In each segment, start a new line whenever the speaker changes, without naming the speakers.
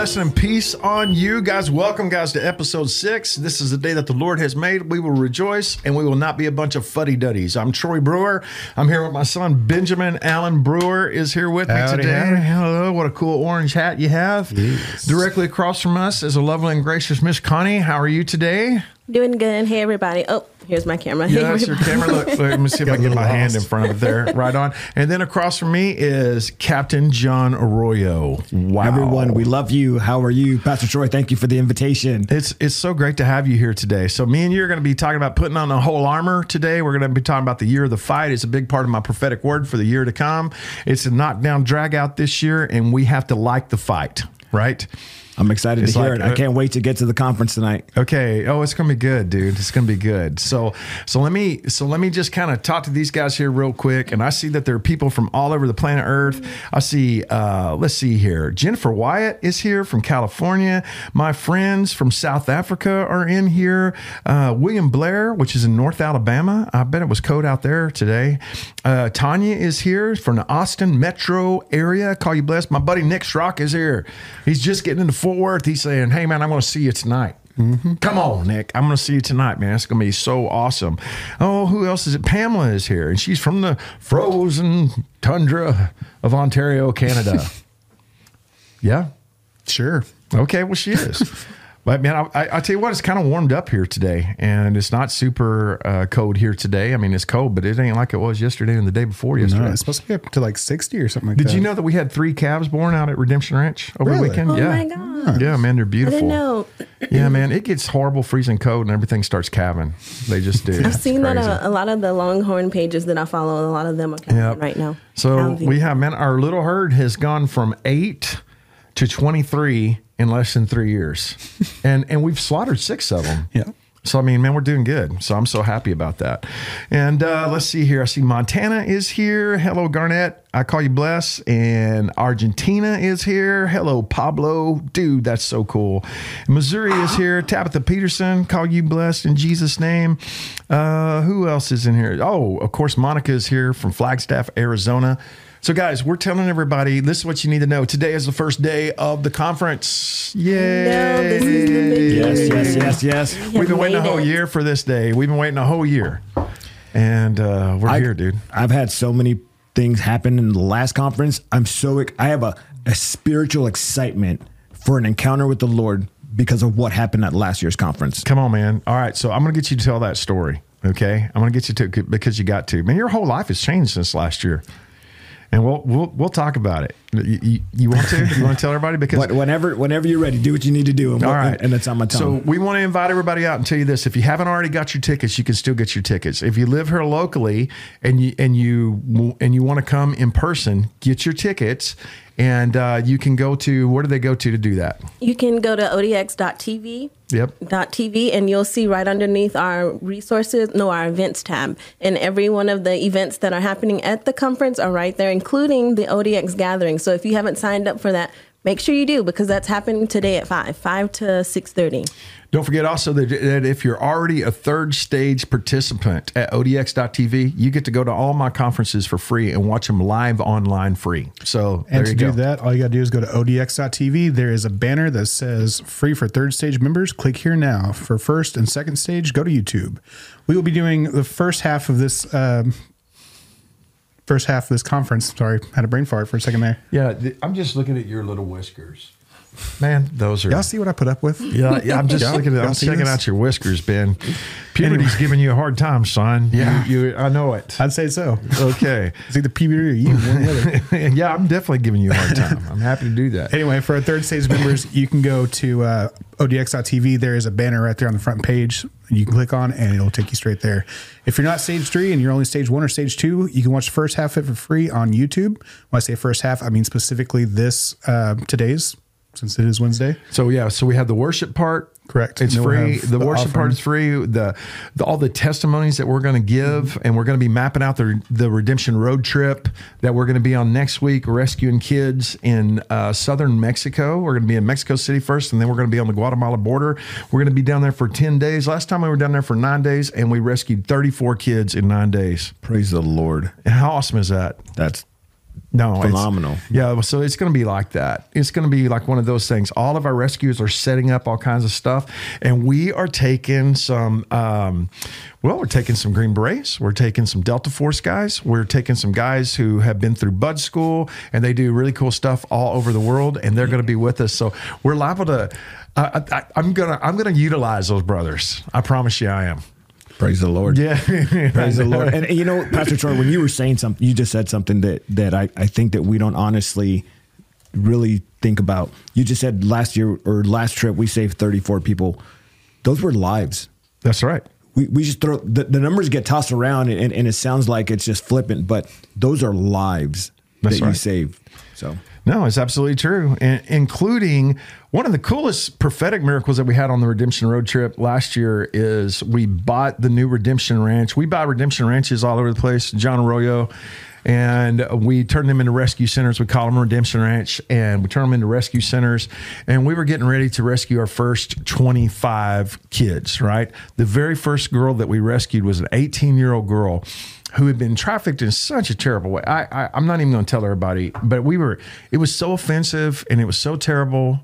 blessing and peace on you guys. Welcome, guys, to episode 6. This is the day that the Lord has made. We will rejoice, and we will not be a bunch of fuddy-duddies. I'm Troy Brewer. I'm here with my son, Benjamin Allen Brewer is here with me today. Hello, what a cool orange hat you have. Yes. Directly across from us is a lovely and gracious Miss Connie. How are you today?
Doing good. Hey, everybody. Oh, here's my camera.
Yeah, that's your camera. Look, let me see if I can get my hand in front of it there. Right on. And then across from me is Captain John Arroyo. Wow.
Everyone, we love you. How are you? Pastor Troy, thank you for the invitation.
It's so great to have you here today. So me and you are going to be talking about putting on the whole armor today. We're going to be talking about the year of the fight. It's a big part of my prophetic word for the year to come. It's a knockdown, drag out this year, and we have to like the fight, right?
I'm excited to hear it. I can't wait to get to the conference tonight.
Okay. Oh, it's going to be good, dude. It's going to be good. So let me just kind of talk to these guys here real quick. And I see that there are people from all over the planet Earth. I see, let's see here. Jennifer Wyatt is here from California. My friends from South Africa are in here. William Blair, which is in North Alabama. I bet it was cold out there today. Tanya is here from the Austin metro area. Call you blessed. My buddy Nick Schrock is here. He's just getting into Fort Worth. He's saying, hey, man, I'm going to see you tonight. Mm-hmm. Come on, Nick. I'm going to see you tonight, man. It's going to be so awesome. Oh, who else is it? Pamela is here, and she's from the frozen tundra of Ontario, Canada. Yeah?
Sure.
Okay, well, she is. But, man, I tell you what, it's kind of warmed up here today, and it's not super cold here today. I mean, it's cold, but it ain't like it was yesterday and the day before yesterday.
No, it's supposed to be up to like 60 or something like that.
Did you know that we had 3 calves born out at Redemption Ranch over the weekend?
Oh,
yeah.
my God.
Yeah, man, they're beautiful.
I didn't know.
Yeah, man, it gets horrible, freezing cold, and everything starts calving. They just do.
I've seen that a lot of the Longhorn pages that I follow, a lot of them are calving right now.
So we have, man, our little herd has gone from 8 to 23 in less than 3 years. And we've slaughtered 6 of them.
Yeah.
So, I mean, man, we're doing good. So I'm so happy about that. And let's see here. I see Montana is here. Hello, Garnett. I call you Bless. And Argentina is here. Hello, Pablo. Dude, that's so cool. Missouri is here. Tabitha Peterson, call you blessed in Jesus' name. Who else is in here? Oh, of course, Monica is here from Flagstaff, Arizona. So, guys, we're telling everybody, this is what you need to know. Today is the first day of the conference. Yay.
No, this is the big day.
Yes.
We've been waiting a whole year for this day. We've been waiting a whole year. And we're here, dude.
I've had so many things happen in the last conference. I have a spiritual excitement for an encounter with the Lord because of what happened at last year's conference.
Come on, man. All right, so I'm going to get you to tell that story, okay? I'm going to get you to because you got to. Man, your whole life has changed since last year. And we'll talk about it. You want to? You want to tell everybody? Because
whenever you're ready, do what you need to do. And
all right,
and it's on my tongue.
So we want to invite everybody out and tell you this: if you haven't already got your tickets, you can still get your tickets. If you live here locally and you want to come in person, get your tickets. And you can go to, where do they go to do that?
You can go to odx.tv.
Yep.
.tv, and you'll see right underneath our our events tab. And every one of the events that are happening at the conference are right there, including the ODX gathering. So if you haven't signed up for that, make sure you do, because that's happening today at 5 to 6:30.
Don't forget also that if you're already a third stage participant at odx.tv, you get to go to all my conferences for free and watch them live online free. So
and
there you
to
go.
do that, all you got to do is go to odx.tv. There is a banner that says free for third stage members. Click here now. For first and second stage, go to YouTube. We will be doing the first half of this conference. Sorry, had a brain fart for a second there.
Yeah, I'm just looking at your little whiskers. Man, those are...
Y'all see what I put up with?
Yeah, I'm just looking at... I'm checking out your whiskers, Ben. Puberty's giving you a hard time, son. Yeah. I know it.
I'd say so.
Okay.
It's either puberty or you, one or the other.
Yeah, I'm definitely giving you a hard time. I'm happy to do that.
Anyway, for our third stage members, you can go to odx.tv. There is a banner right there on the front page. You can click on, and it'll take you straight there. If you're not stage 3 and you're only stage 1 or stage 2, you can watch the first half of it for free on YouTube. When I say first half, I mean specifically today's, since it is Wednesday.
So yeah, so we have the worship part.
Correct.
It's free. The worship part is free. All the testimonies that we're going to give, and we're going to be mapping out the Redemption road trip that we're going to be on next week, rescuing kids in southern Mexico. We're going to be in Mexico City first, and then we're going to be on the Guatemala border. We're going to be down there for 10 days. Last time we were down there for 9 days, and we rescued 34 kids in 9 days.
Praise the Lord.
And how awesome is that?
That's
No,
phenomenal.
Yeah, so it's going to be like that. It's going to be like one of those things. All of our rescues are setting up all kinds of stuff, and we are taking some. We're taking some Green Berets. We're taking some Delta Force guys. We're taking some guys who have been through Bud School, and they do really cool stuff all over the world, and they're going to be with us. So we're liable to. I'm gonna utilize those brothers. I promise you, I am.
Praise the Lord.
Yeah.
Praise the Lord. And you know, Pastor Troy, when you were saying something, you just said something that I think that we don't honestly really think about. You just said last trip, we saved 34 people. Those were lives.
That's right.
We just throw the numbers get tossed around and it sounds like it's just flippant, but those are lives that you saved. So.
No, it's absolutely true, including one of the coolest prophetic miracles that we had on the Redemption Road trip last year is we bought the new Redemption Ranch. We buy Redemption Ranches all over the place, John Arroyo, and we turned them into rescue centers. We call them Redemption Ranch, and we turn them into rescue centers. And we were getting ready to rescue our first 25 kids, right? The very first girl that we rescued was an 18-year-old girl who had been trafficked in such a terrible way. I'm not even going to tell everybody, but it was so offensive and it was so terrible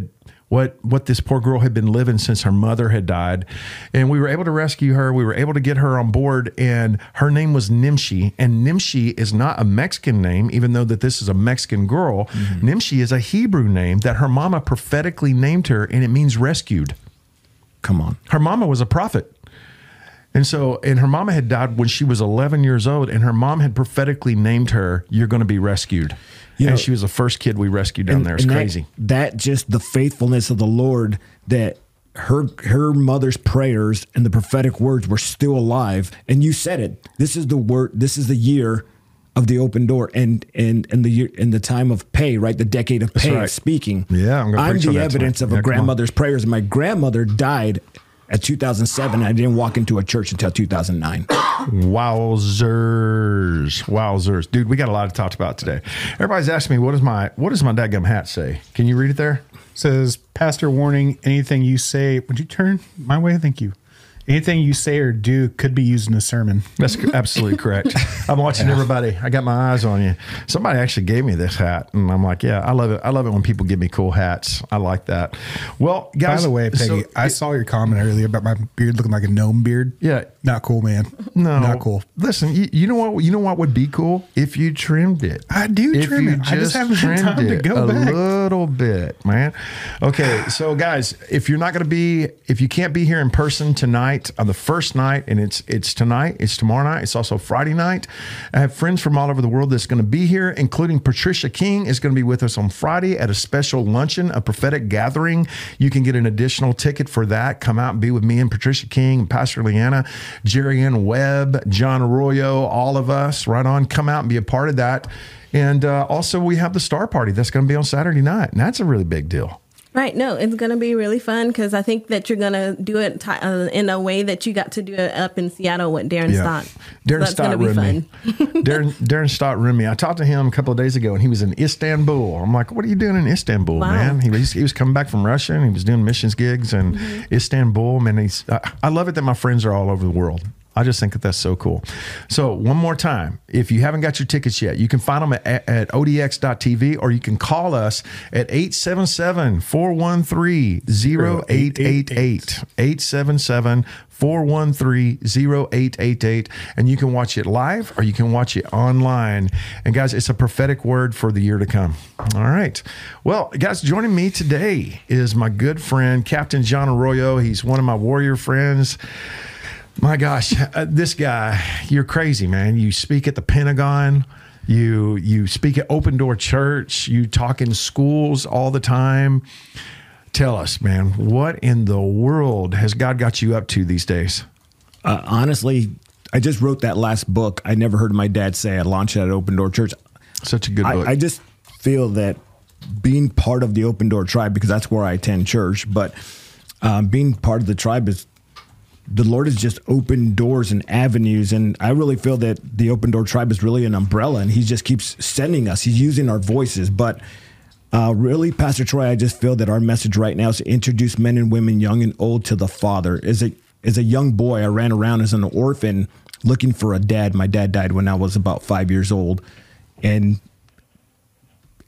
what this poor girl had been living since her mother had died. And we were able to rescue her. We were able to get her on board, and her name was Nimshi. And Nimshi is not a Mexican name, even though that this is a Mexican girl. Mm-hmm. Nimshi is a Hebrew name that her mama prophetically named her, and it means rescued.
Come on.
Her mama was a prophet. And her mama had died when she was 11 years old, and her mom had prophetically named her, "You're going to be rescued." And she was the first kid we rescued down there. It's crazy.
That just the faithfulness of the Lord, that her mother's prayers and the prophetic words were still alive. And you said it. This is the word. This is the year of the open door, and the year in the time of pay, right? The decade of pay, of speaking.
Yeah,
I'm the evidence of a grandmother's prayers. My grandmother died at 2007. I didn't walk into a church until 2009.
Wowzers. Dude, we got a lot to talk about today. Everybody's asking me, what does my dadgum hat say? Can you read it there?
It says, "Pastor warning, anything you say," would you turn my way? Thank you. "Anything you say or do could be used in a sermon."
That's absolutely correct. I'm watching everybody. I got my eyes on you. Somebody actually gave me this hat, and I'm like, yeah, I love it. I love it when people give me cool hats. I like that. Well, guys.
By the way, Peggy, I saw your comment earlier about my beard looking like a gnome beard.
Yeah.
Not cool, man.
No.
Not cool.
Listen, you know what? You know what would be cool? If you trimmed it.
I do trim it. I just haven't had time to go back.
A little bit, man. Okay, so guys, if you can't be here in person tonight on the first night, and it's tonight, it's tomorrow night, it's also Friday night. I have friends from all over the world that's going to be here, including Patricia King is going to be with us on Friday at a special luncheon, a prophetic gathering. You can get an additional ticket for that. Come out and be with me and Patricia King, Pastor Leanna, Jerry Ann Webb, John Arroyo, all of us. Right on. Come out and be a part of that. And also we have the Star Party that's going to be on Saturday night, and that's a really big deal.
Right. No, it's going to be really fun because I think that you're going to do it in a way that you got to do it up in Seattle with Darren Stott.
Darren Stott ruined me. Darren Stott ruined me. I talked to him a couple of days ago, and he was in Istanbul. I'm like, what are you doing in Istanbul, man? He was coming back from Russia, and he was doing missions gigs in Istanbul. Man, I love it that my friends are all over the world. I just think that that's so cool. So one more time, if you haven't got your tickets yet, you can find them at odx.tv, or you can call us at 877-413-0888. 877-413-0888. And you can watch it live or you can watch it online. And guys, it's a prophetic word for the year to come. All right. Well, guys, joining me today is my good friend, Captain John Arroyo. He's one of my warrior friends. My gosh, this guy, you're crazy, man. You speak at the Pentagon. You speak at Open Door Church. You talk in schools all the time. Tell us, man, what in the world has God got you up to these days?
Honestly, I just wrote that last book. I never heard my dad say. I launched it at Open Door Church.
Such a good book.
I just feel that being part of the Open Door tribe, because that's where I attend church, but being part of the tribe is, the Lord has just opened doors and avenues. And I really feel that the Open Door tribe is really an umbrella, and he just keeps sending us. He's using our voices. But really, Pastor Troy, I just feel that our message right now is to introduce men and women, young and old, to the Father. As a young boy, I ran around as an orphan looking for a dad. My dad died when I was about 5 years old. And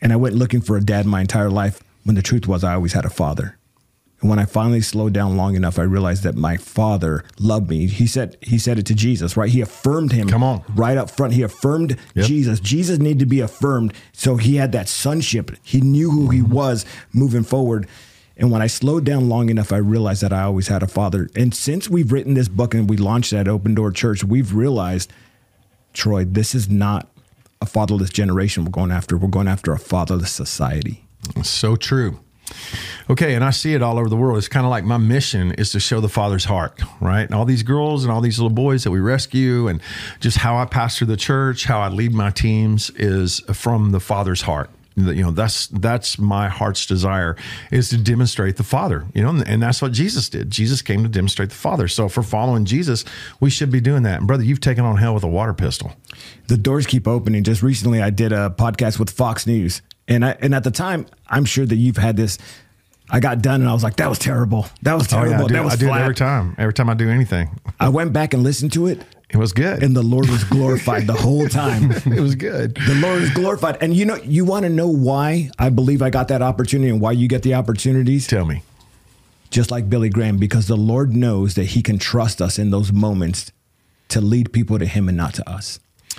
And I went looking for a dad my entire life when the truth was I always had a father. And when I finally slowed down long enough, I realized that my father loved me. He said it to Jesus, right? He affirmed him.
Come on.
Right up front. He affirmed Jesus. Jesus needed to be affirmed. So he had that sonship. He knew who he was moving forward. And when I slowed down long enough, I realized that I always had a father. And since we've written this book and we launched at Open Door Church, we've realized, Troy, this is not a fatherless generation we're going after. We're going after a fatherless society.
So true. Okay, and I see it all over the world. It's kind of like my mission is to show the Father's heart, right? And all these girls and all these little boys that we rescue and just how I pastor the church, how I lead my teams is from the Father's heart. You know, that's my heart's desire, is to demonstrate the Father, you know, and that's what Jesus did. Jesus came to demonstrate the Father. So if we're following Jesus, we should be doing that. And brother, you've taken on hell with a water pistol.
The doors keep opening. Just recently, I did a podcast with Fox News. And at the time, I'm sure that you've had this. I got done and I was like, that was terrible. That was terrible. That was
I do it every time. Every time I do anything.
I went back and listened to it.
It was good.
And the Lord was glorified the whole time.
It was good.
The Lord is glorified. And you know, you want to know why I believe I got that opportunity and why you get the opportunities?
Tell me.
Just like Billy Graham, because the Lord knows that he can trust us in those moments to lead people to him and not to us.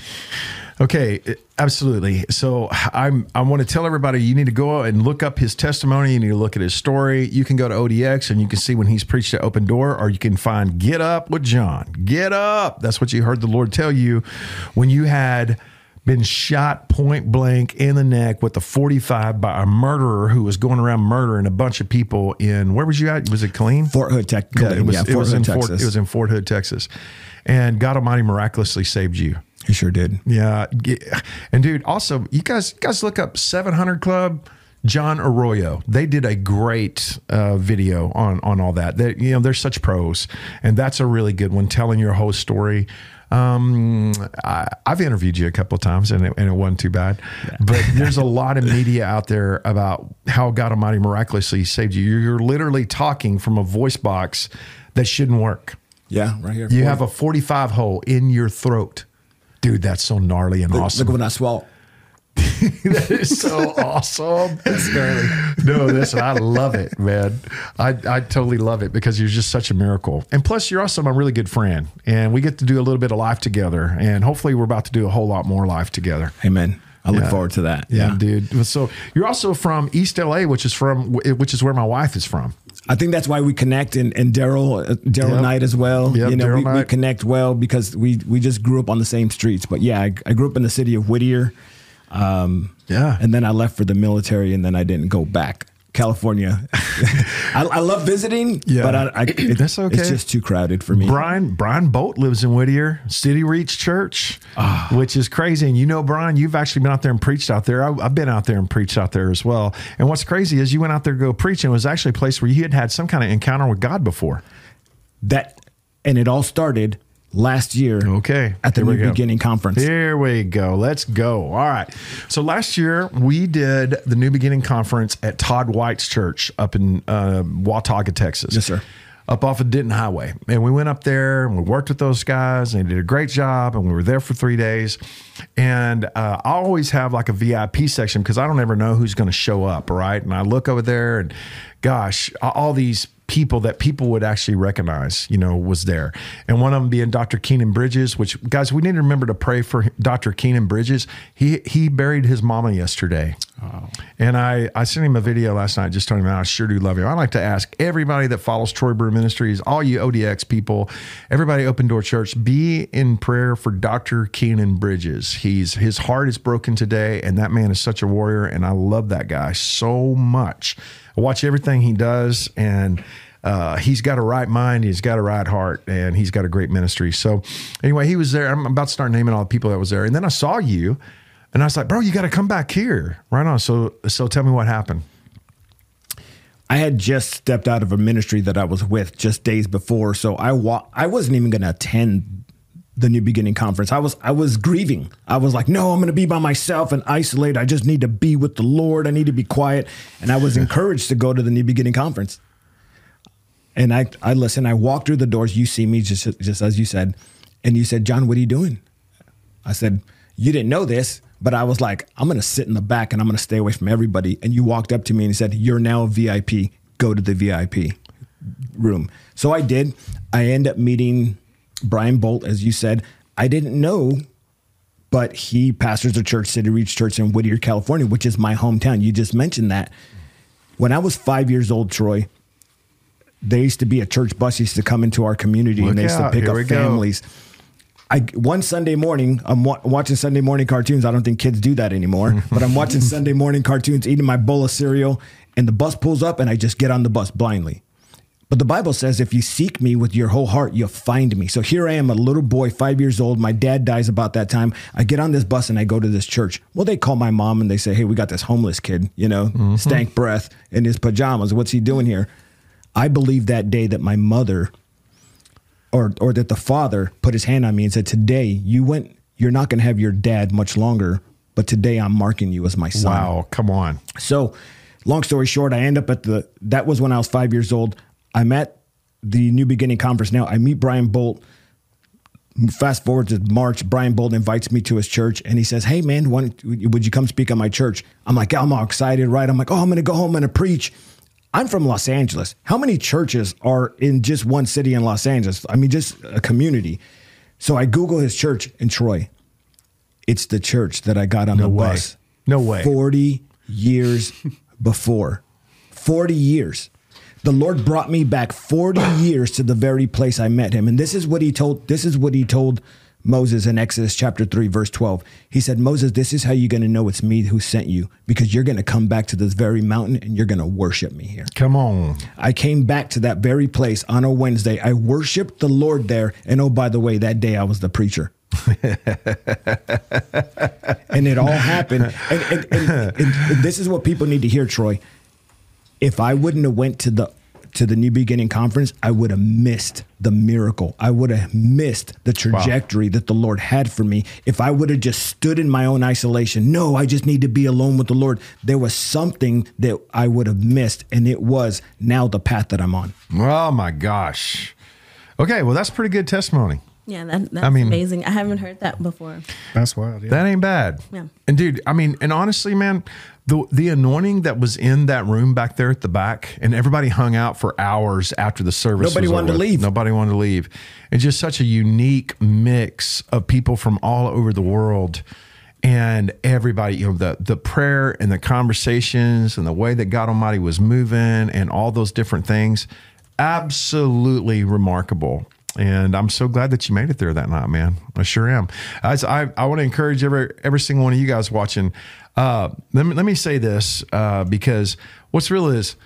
Okay, absolutely. So I want to tell everybody, you need to go and look up his testimony. You need to look at his story. You can go to ODX and you can see when he's preached at Open Door, or you can find Get Up with John. Get up. That's what you heard the Lord tell you when you had been shot point blank in the neck with a .45 by a murderer who was going around murdering a bunch of people in, where was you at? Was it Killeen?
Fort Hood, Texas.
Yeah, it was in Fort Hood, Texas. And God Almighty miraculously saved you.
He sure did.
Yeah. And dude, also, you guys look up 700 Club, John Arroyo. They did a great video on all that. They're such pros. And that's a really good one, telling your whole story. I've interviewed you a couple of times and it wasn't too bad. Yeah. But there's a lot of media out there about how God Almighty miraculously saved you. You're literally talking from a voice box that shouldn't work.
Yeah, right here.
You have a 45 hole in your throat. Dude, that's so gnarly and awesome.
Look when I swallow.
That is so awesome. No, listen, I love it, man. I totally love it because you're just such a miracle. And plus, you're also my really good friend. And we get to do a little bit of life together. And hopefully, we're about to do a whole lot more life together.
Amen. I look forward to that.
Yeah, dude. So you're also from East LA, which is where my wife is from.
I think that's why we connect, and Daryl Knight as well.
Yep,
you know, we connect well because we just grew up on the same streets. But yeah, I grew up in the city of Whittier. And then I left for the military, and then I didn't go back. California. I love visiting, but
that's okay.
It's just too crowded for me.
Brian Bolt lives in Whittier, City Reach Church, which is crazy. And you know, Brian, you've actually been out there and preached out there. I've been out there and preached out there as well. And what's crazy is you went out there to go preach, and it was actually a place where you had some kind of encounter with God before.
And it all started last year at the New Beginning Conference.
Here we go. Let's go. All right. So last year we did the New Beginning Conference at Todd White's church up in Watauga, Texas.
Yes, sir.
Up off of Denton Highway. And we went up there and we worked with those guys and they did a great job. And we were there for 3 days. And I always have like a VIP section because I don't ever know who's going to show up, right? And I look over there and gosh, all these people that people would actually recognize, was there. And one of them being Dr. Keenan Bridges, which, guys, we need to remember to pray for Dr. Keenan Bridges. He buried his mama yesterday. Oh. And I sent him a video last night just telling him, I sure do love you. I like to ask everybody that follows Troy Brewer Ministries, all you ODX people, everybody Open Door Church, be in prayer for Dr. Keenan Bridges. His heart is broken today, and that man is such a warrior, and I love that guy so much. I watch everything he does, and he's got a right mind, he's got a right heart, and he's got a great ministry. So anyway, he was there. I'm about to start naming all the people that was there. And then I saw you, and I was like, bro, you got to come back here. Right on. So tell me what happened.
I had just stepped out of a ministry that I was with just days before. So I wasn't even going to attend the New Beginning Conference. I was grieving. I was like, no, I'm going to be by myself and isolate. I just need to be with the Lord. I need to be quiet. And I was encouraged to go to the New Beginning Conference. And I listened. I walked through the doors. You see me just as you said. And you said, John, what are you doing? I said, you didn't know this, But I was like, I'm going to sit in the back and I'm going to stay away from everybody. And you walked up to me and you said, you're now a VIP. Go to the VIP room. So I did. I ended up meeting Brian Bolt, as you said. I didn't know, but he pastors a church, City Reach Church in Whittier, California, which is my hometown. You just mentioned that. When I was 5 years old, Troy, there used to be a church bus used to come into our community and they used to pick up families. One Sunday morning, I'm watching Sunday morning cartoons. I don't think kids do that anymore, but I'm watching Sunday morning cartoons, eating my bowl of cereal, and the bus pulls up and I just get on the bus blindly. But the Bible says, if you seek me with your whole heart, you'll find me. So here I am, a little boy, 5 years old. My dad dies about that time. I get on this bus and I go to this church. Well, they call my mom and they say, hey, we got this homeless kid, stank breath in his pajamas. What's he doing here? I believe that day that my mother or that the father put his hand on me and said, today you're not going to have your dad much longer, but today I'm marking you as my son.
Wow, come on.
So long story short, I end up that was when I was 5 years old. I'm at the New Beginning Conference now. I meet Brian Bolt. Fast forward to March, Brian Bolt invites me to his church and he says, hey man, would you come speak at my church? I'm like, I'm all excited, right? I'm like, I'm going to go home and preach. I'm from Los Angeles. How many churches are in just one city in Los Angeles? I mean, just a community. So I Google his church in Troy. It's the church that I got on the bus.
No way.
40 years before. 40 years. The Lord brought me back 40 years to the very place I met him. And this is what he told Moses in Exodus chapter 3, verse 12. He said, Moses, this is how you're going to know it's me who sent you, because you're going to come back to this very mountain and you're going to worship me here.
Come on.
I came back to that very place on a Wednesday. I worshiped the Lord there. And oh, by the way, that day I was the preacher. And it all happened. And this is what people need to hear, Troy. If I wouldn't have went to the New Beginning Conference, I would have missed the miracle. I would have missed the trajectory that the Lord had for me. If I would have just stood in my own isolation, no, I just need to be alone with the Lord. There was something that I would have missed, and it was now the path that I'm on.
Oh my gosh. Okay, well, that's pretty good testimony.
Yeah, that's amazing. I haven't heard that before.
That's wild. Yeah.
That ain't bad.
Yeah.
And dude, and honestly, man, the anointing that was in that room back there at the back, and everybody hung out for hours after the service.
Nobody wanted to leave.
Nobody wanted to leave. And just such a unique mix of people from all over the world. And everybody, the prayer and the conversations and the way that God Almighty was moving and all those different things, absolutely remarkable. And I'm so glad that you made it there that night, man. I sure am. I want to encourage every single one of you guys watching. Let me say this, because what's real is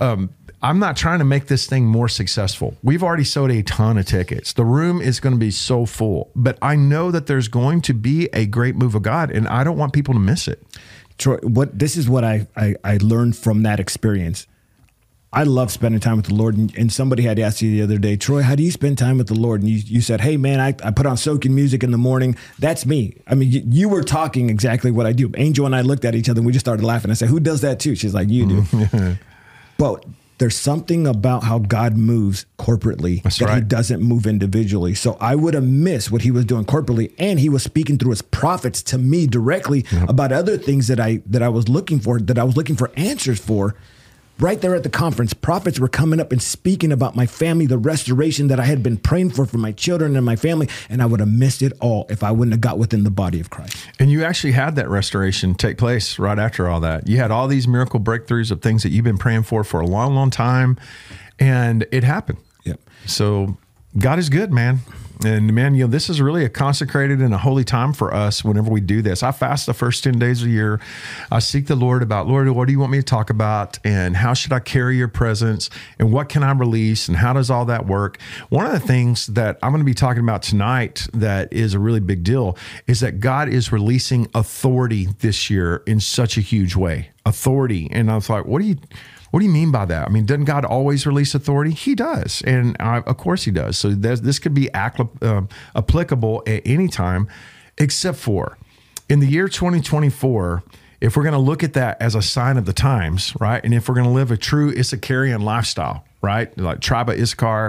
I'm not trying to make this thing more successful. We've already sold a ton of tickets. The room is going to be so full, but I know that there's going to be a great move of God, and I don't want people to miss it.
Troy, this is what I learned from that experience. I love spending time with the Lord. And somebody had asked you the other day, Troy, how do you spend time with the Lord? And you said, hey, man, I put on soaking music in the morning. That's me. I mean, you were talking exactly what I do. Angel and I looked at each other and we just started laughing. I said, who does that too? She's like, you do. But there's something about how God moves corporately He doesn't move individually. So I would have missed what he was doing corporately. And he was speaking through his prophets to me directly about other things that I was looking for answers for. Right there at the conference, prophets were coming up and speaking about my family, the restoration that I had been praying for my children and my family, and I would have missed it all if I wouldn't have got within the body of Christ.
And you actually had that restoration take place right after all that. You had all these miracle breakthroughs of things that you've been praying for a long, long time, and it happened.
Yep.
So God is good, man. And man, this is really a consecrated and a holy time for us whenever we do this. I fast the first 10 days of the year. I seek the Lord about, Lord, what do you want me to talk about? And how should I carry your presence? And what can I release? And how does all that work? One of the things that I'm going to be talking about tonight that is a really big deal is that God is releasing authority this year in such a huge way. Authority. And I was like, what do you mean by that? I mean, doesn't God always release authority? He does. And of course he does. So this could be applicable at any time, except for in the year 2024, if we're going to look at that as a sign of the times, right? And if we're going to live a true Issacharian lifestyle, right? Like tribe of Issachar,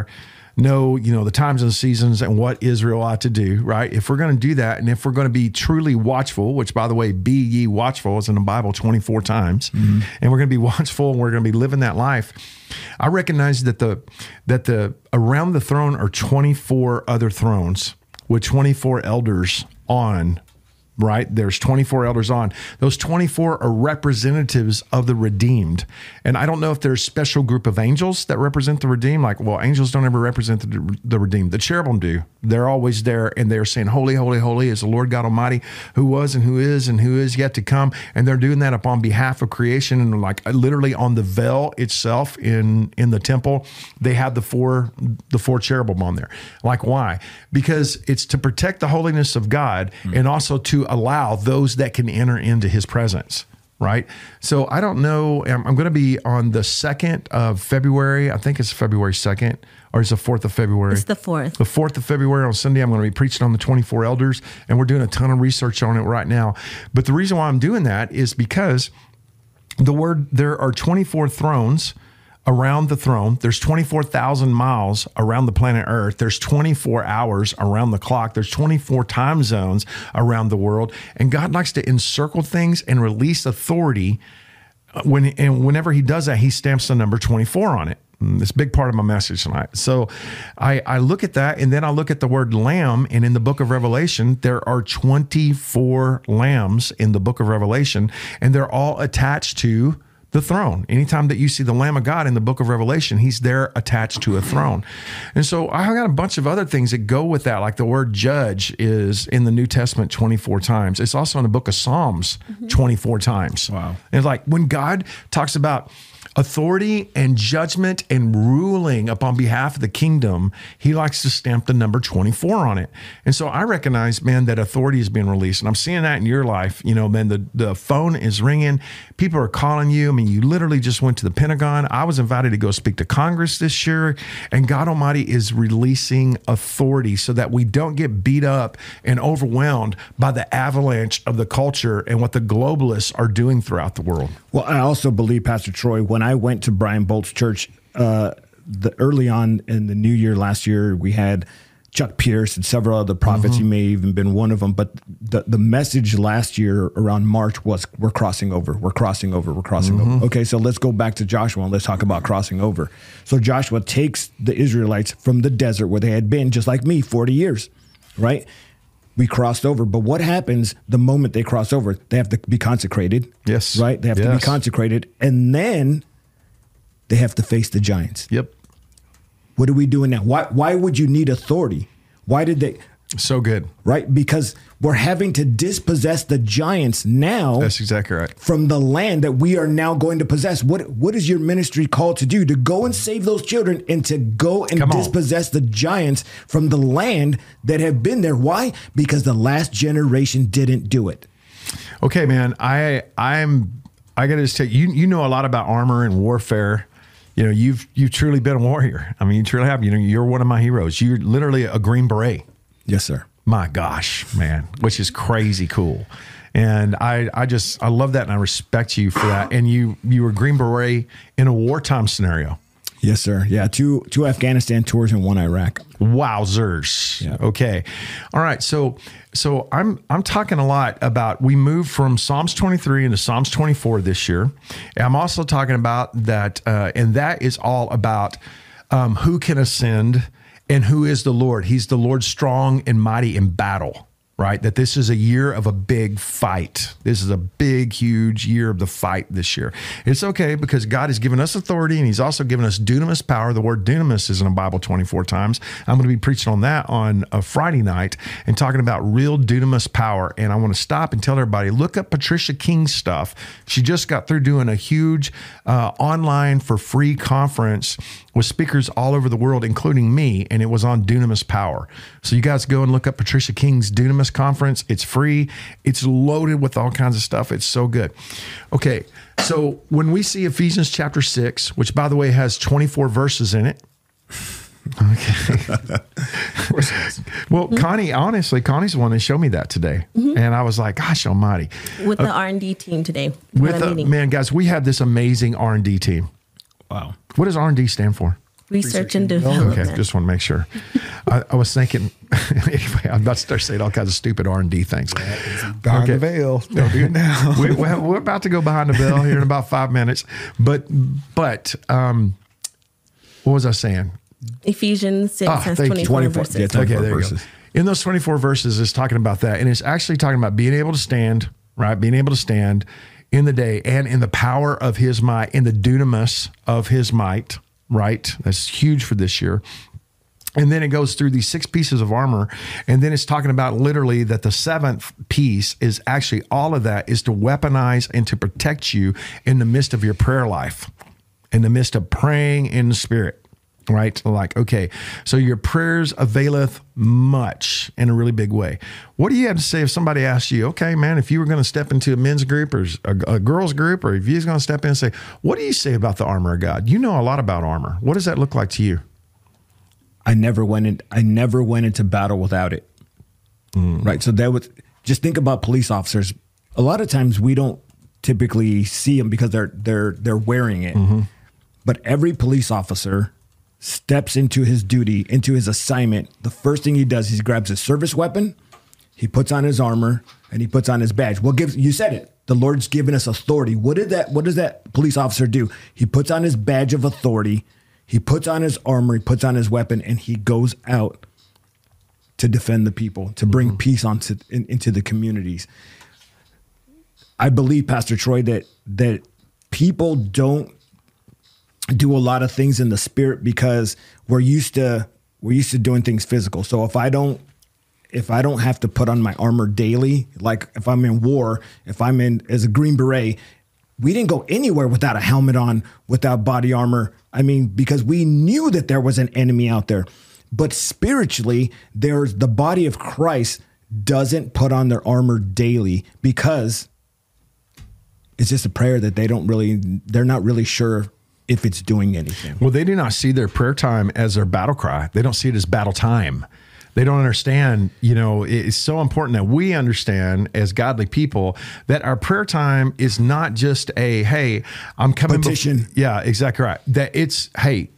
know, the times and seasons and what Israel ought to do, right? If we're going to do that, and if we're going to be truly watchful, which, by the way, be ye watchful is in the Bible 24 times, and we're going to be watchful and we're going to be living that life, I recognize that the around the throne are 24 other thrones with 24 elders on. Right? There's 24 elders on. Those 24 are representatives of the redeemed. And I don't know if there's a special group of angels that represent the redeemed. Like, well, angels don't ever represent the redeemed. The cherubim do. They're always there, and they're saying, holy, holy, holy is the Lord God Almighty, who was and who is yet to come. And they're doing that upon behalf of creation. And like literally on the veil itself in the temple, they have the four cherubim on there. Like, why? Because it's to protect the holiness of God and also to allow those that can enter into his presence, right? So I don't know. I'm going to be on the 2nd of February. I think it's February 2nd, or it's the 4th of February.
It's the 4th.
The 4th of February on Sunday, I'm going to be preaching on the 24 elders, and we're doing a ton of research on it right now. But the reason why I'm doing that is because there are 24 thrones around the throne. There's 24,000 miles around the planet Earth. There's 24 hours around the clock. There's 24 time zones around the world. And God likes to encircle things and release authority. Whenever he does that, he stamps the number 24 on it. It's a big part of my message tonight. So I look at that, and then I look at the word lamb. And in the book of Revelation, there are 24 lambs in the book of Revelation, and they're all attached to the throne. Anytime that you see the Lamb of God in the book of Revelation, he's there attached to a throne. And so I got a bunch of other things that go with that, like the word judge is in the New Testament 24 times. It's also in the book of Psalms 24 times.
Wow.
And it's like when God talks about authority and judgment and ruling upon behalf of the kingdom, he likes to stamp the number 24 on it. And so I recognize, man, that authority is being released. And I'm seeing that in your life. Man, the phone is ringing. People are calling you. I mean, you literally just went to the Pentagon. I was invited to go speak to Congress this year. And God Almighty is releasing authority so that we don't get beat up and overwhelmed by the avalanche of the culture and what the globalists are doing throughout the world.
Well, I also believe, Pastor Troy, when I went to Brian Bolt's church early on in the new year last year, we had Chuck Pierce and several other prophets. You may even been one of them. But the message last year around March was, we're crossing over, we're crossing over, we're crossing over. Okay, so let's go back to Joshua and let's talk about crossing over. So Joshua takes the Israelites from the desert where they had been, just like me, 40 years, right? We crossed over. But what happens the moment they cross over? They have to be consecrated.
Yes.
Right? They have to be consecrated. And then they have to face the giants.
Yep.
What are we doing now? Why would you need authority? Why did they?
So good.
Right? Because we're having to dispossess the giants now.
That's exactly right.
From the land that we are now going to possess. What is your ministry called to do? To go and save those children and to go and dispossess the giants from the land that have been there. Why? Because the last generation didn't do it.
Okay, man. I got to just tell you, you know a lot about armor and warfare. You've truly been a warrior. I mean, you truly have. You're one of my heroes. You're literally a Green Beret.
Yes, sir.
My gosh, man, which is crazy cool. And I love that, and I respect you for that. And you were Green Beret in a wartime scenario.
Yes, sir. Yeah, two Afghanistan tours and one Iraq.
Wowzers.
Yeah.
Okay. All right. So I'm talking a lot about, we moved from Psalms 23 into Psalms 24 this year. And I'm also talking about that, and that is all about who can ascend and who is the Lord. He's the Lord strong and mighty in battle. Right? That this is a year of a big fight. This is a big, huge year of the fight this year. It's okay because God has given us authority and he's also given us dunamis power. The word dunamis is in the Bible 24 times. I'm going to be preaching on that on a Friday night and talking about real dunamis power. And I want to stop and tell everybody, look up Patricia King's stuff. She just got through doing a huge online for free conference with speakers all over the world, including me, and it was on dunamis power. So you guys go and look up Patricia King's dunamis conference. It's free. It's loaded with all kinds of stuff. It's so good. Okay, so when we see Ephesians chapter 6, which by the way has 24 verses in it. Okay. Well, Connie's the one that showed me that today. And I was like, gosh almighty.
With the R&D team today.
Man, guys, we have this amazing R&D team.
Wow.
What does R&D stand for?
Research and development.
Okay, just want to make sure. I was thinking, anyway, I'm about to start saying all kinds of stupid R&D things.
Behind the veil. Don't do it now.
We're about to go behind the veil here in about 5 minutes. But what was I saying?
Ephesians 6 has 24 verses.
Yeah, 24
Okay, there you go. In those 24 verses, it's talking about that. And it's actually talking about being able to stand, right? Being able to stand in the day and in the power of his might, in the dunamis of his might, right? That's huge for this year. And then it goes through these 6 pieces of armor. And then it's talking about literally that the 7th piece is actually all of that is to weaponize and to protect you in the midst of your prayer life, in the midst of praying in the spirit, right? Like, okay, so your prayers availeth much in a really big way. What do you have to say if somebody asks you, okay, man, if you were going to step into a men's group or a girls group, or if you was going to step in and say, what do you say about the armor of God? You know a lot about armor. What does that look like to you?
I never went into battle without it. Right. So that was, just think about police officers. A lot of times we don't typically see them because they're wearing it. But every police officer steps into his duty, into his assignment. The first thing he does is he grabs his service weapon, he puts on his armor, and he puts on his badge. Well, you said it. The Lord's given us authority. What does that police officer do? He puts on his badge of authority, he puts on his armor, he puts on his weapon, and he goes out to defend the people, to bring peace into the communities. I believe, Pastor Troy, that people don't do a lot of things in the spirit because we're used to doing things physical. So if I don't have to put on my armor daily, like if I'm in war, if I'm in as a Green Beret, we didn't go anywhere without a helmet on, without body armor. I mean, because we knew that there was an enemy out there. But spiritually, there's the body of Christ doesn't put on their armor daily because it's just a prayer that they're not really sure if it's doing anything.
Well, they do not see their prayer time as their battle cry. They don't see it as battle time. They don't understand, it's so important that we understand as godly people that our prayer time is not just hey, I'm coming.
Petition.
Yeah, exactly right. That it's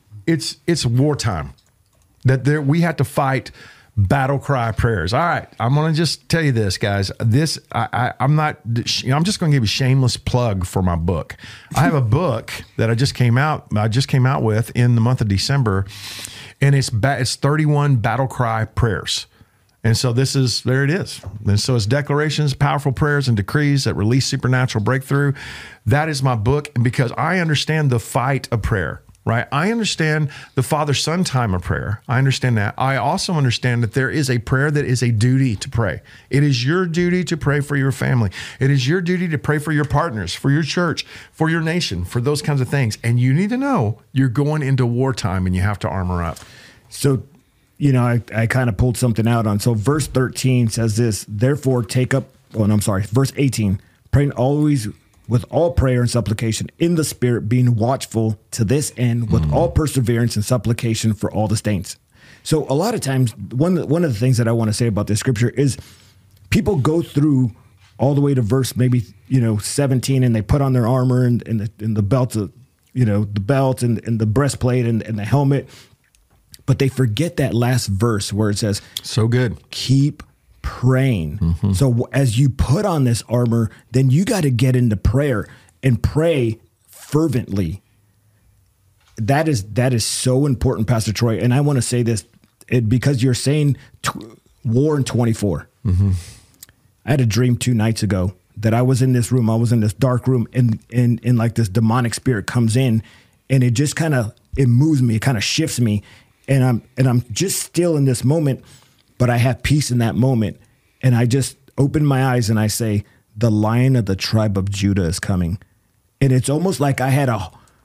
wartime. That we have to fight battle cry prayers. All right, I'm going to just tell you this, guys. I'm just going to give you a shameless plug for my book. I have a book that I just came out with in the month of December, and it's 31 battle cry prayers. And so there it is. And so it's declarations, powerful prayers, and decrees that release supernatural breakthrough. That is my book, and because I understand the fight of prayer. Right. I understand the father-son time of prayer. I understand that. I also understand that there is a prayer that is a duty to pray. It is your duty to pray for your family. It is your duty to pray for your partners, for your church, for your nation, for those kinds of things. And you need to know you're going into wartime and you have to armor up.
So, I kind of pulled something out on. So verse 13 says this, therefore verse 18, praying always with all prayer and supplication in the spirit, being watchful to this end with all perseverance and supplication for all the saints. So a lot of times, one of the things that I want to say about this scripture is people go through all the way to verse maybe 17, and they put on their armor and the belt, the belt and the breastplate and the helmet, but they forget that last verse where it says,
"So good,
keep praying." So as you put on this armor, then you got to get into prayer and pray fervently. That is so important, Pastor Troy. And I want to say this because you're saying war in 24. I had a dream 2 nights ago that I was in this room. I was in this dark room, and like this demonic spirit comes in, and it just it moves me. It kind of shifts me, and I'm just still in this moment. But I have peace in that moment. And I just open my eyes and I say, the Lion of the tribe of Judah is coming. And it's almost like I had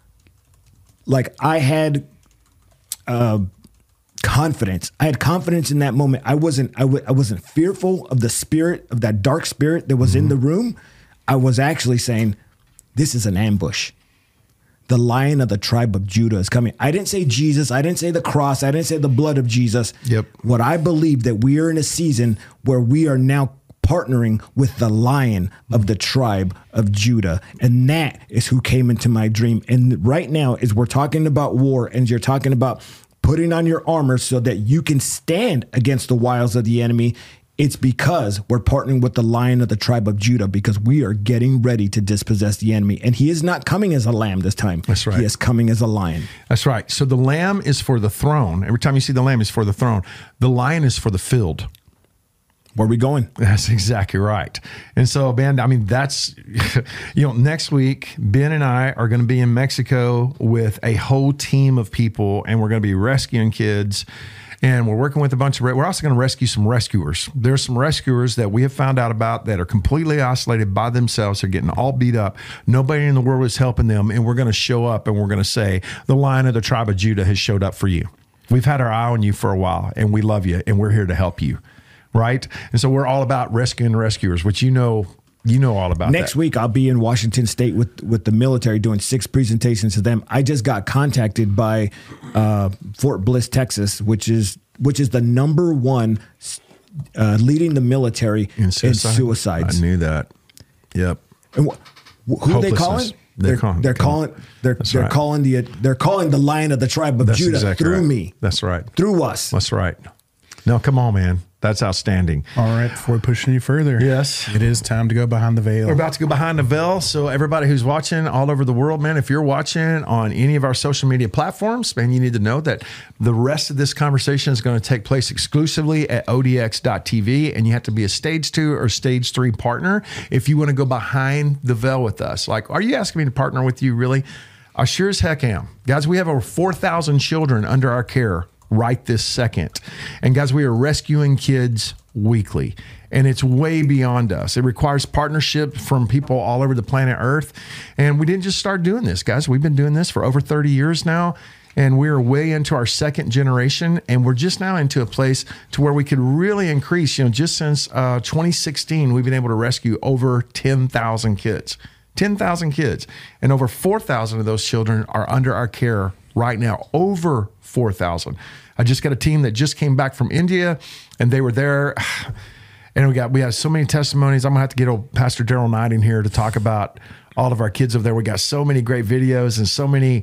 confidence. I had confidence in that moment. I wasn't fearful of the spirit, of that dark spirit that was in the room. I was actually saying, this is an ambush. The Lion of the tribe of Judah is coming. I didn't say Jesus. I didn't say the cross. I didn't say the blood of Jesus.
Yep.
What I believe that we are in a season where we are now partnering with the Lion of the tribe of Judah. And that is who came into my dream. And right now, as we're talking about war and you're talking about putting on your armor so that you can stand against the wiles of the enemy, it's because we're partnering with the Lion of the tribe of Judah, because we are getting ready to dispossess the enemy. And he is not coming as a lamb this time.
That's right.
He is coming as a lion.
That's right. So the lamb is for the throne. Every time you see the lamb, is for the throne. The lion is for the field.
Where are we going?
That's exactly right. And so, Ben, I mean, that's, next week, Ben and I are going to be in Mexico with a whole team of people, and we're going to be rescuing kids. And we're working with a bunch of, we're also going to rescue some rescuers. There's some rescuers that we have found out about that are completely isolated by themselves. They're getting all beat up. Nobody in the world is helping them. And we're going to show up and we're going to say, the Lion of the tribe of Judah has showed up for you. We've had our eye on you for a while, and we love you, and we're here to help you. Right? And so we're all about rescuing rescuers, which you know all about.
Next week, I'll be in Washington State with the military doing 6 presentations to them. I just got contacted by Fort Bliss, Texas, which is the number one leading the military in suicides.
I knew that. Yep.
And who are they calling? They're calling the Lion of the tribe of Judah exactly through me.
That's right.
Through us.
That's right. No, come on, man. That's outstanding.
All right, before we push any further,
yes,
it is time to go behind the veil.
We're about to go behind the veil. So everybody who's watching all over the world, man, if you're watching on any of our social media platforms, man, you need to know that the rest of this conversation is going to take place exclusively at odx.tv, and you have to be a stage 2 or stage 3 partner if you want to go behind the veil with us. Like, are you asking me to partner with you, really? I sure as heck am. Guys, we have over 4,000 children under our care right this second. And guys, we are rescuing kids weekly, and it's way beyond us. It requires partnership from people all over the planet Earth. And we didn't just start doing this, guys. We've been doing this for over 30 years now, and we're way into our second generation, and we're just now into a place to where we could really increase. Just since 2016, we've been able to rescue over 10,000 kids. 10,000 kids, and over 4,000 of those children are under our care right now. Over 4,000. I just got a team that just came back from India, and they were there. And we had so many testimonies. I'm gonna have to get old Pastor Daryl Knight in here to talk about all of our kids over there. We got so many great videos and so many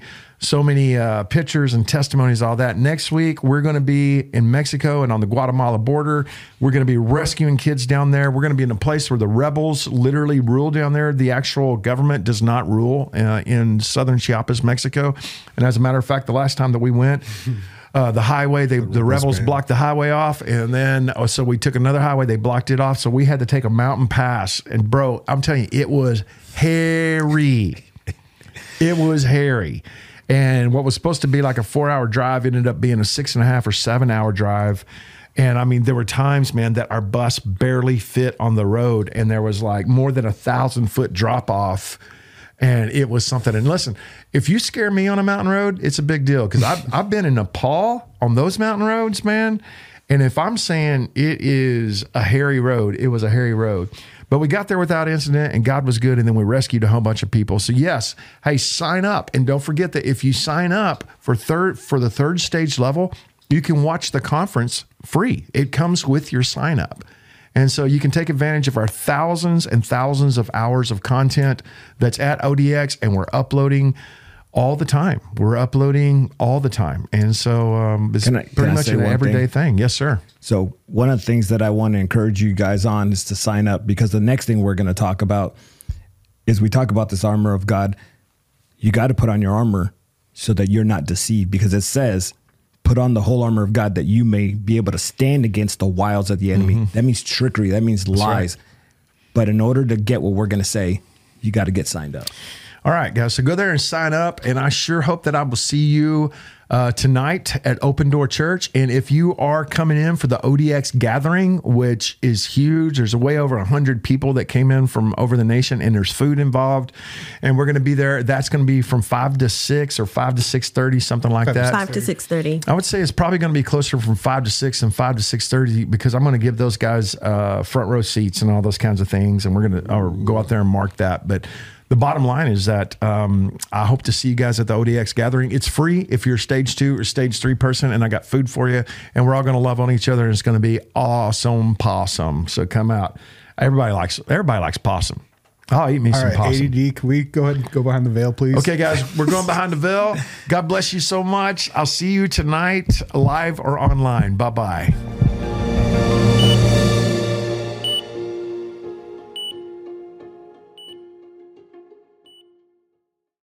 pictures and testimonies, all that. Next week, we're going to be in Mexico and on the Guatemala border. We're going to be rescuing kids down there. We're going to be in a place where the rebels literally rule down there. The actual government does not rule in southern Chiapas, Mexico. And as a matter of fact, the last time that we went, the highway, the rebels blocked the highway off. And then, so we took another highway. They blocked it off. So we had to take a mountain pass. And bro, I'm telling you, it was hairy. It was hairy. And what was supposed to be like a 4-hour drive ended up being a 6.5 or 7-hour drive. And I mean, there were times, man, that our bus barely fit on the road, and there was like more than 1,000-foot drop off. And it was something. And listen, if you scare me on a mountain road, it's a big deal, because I've been in Nepal on those mountain roads, man. And if I'm saying it is a hairy road, it was a hairy road. But we got there without incident, and God was good, and then we rescued a whole bunch of people. So yes, hey, sign up. And don't forget that if you sign up for the third stage level, you can watch the conference free. It comes with your sign up. And so you can take advantage of our thousands and thousands of hours of content that's at ODX, and we're uploading all the time. We're uploading all the time. And so it's pretty much an everyday thing. Yes, sir.
So one of the things that I want to encourage you guys on is to sign up, because the next thing we're going to talk about is we talk about this armor of God. You got to put on your armor so that you're not deceived, because it says, put on the whole armor of God that you may be able to stand against the wiles of the enemy. Mm-hmm. That means trickery. That means lies. Right. But in order to get what we're going to say, you got to get signed up.
All right, guys. So go there and sign up. And I sure hope that I will see you tonight at Open Door Church. And if you are coming in for the ODX gathering, which is huge, there's way over 100 people that came in from over the nation, and there's food involved. And we're going to be there. That's going to be from 5 to 6 or 5 to 6:30, something like that.
5 to 6:30.
I would say it's probably going to be closer from 5 to 6 and 5 to 6:30, because I'm going to give those guys front row seats and all those kinds of things. And we're going to go out there and mark that. But the bottom line is that I hope to see you guys at the ODX gathering. It's free if you're a stage 2 or stage 3 person, and I got food for you, and we're all going to love on each other, and it's going to be awesome possum. So come out. Everybody likes possum. I'll eat me
All
some
right,
possum.
ADD, can we go ahead and go behind the veil, please?
Okay, guys, we're going behind the veil. God bless you so much. I'll see you tonight, live or online. Bye-bye.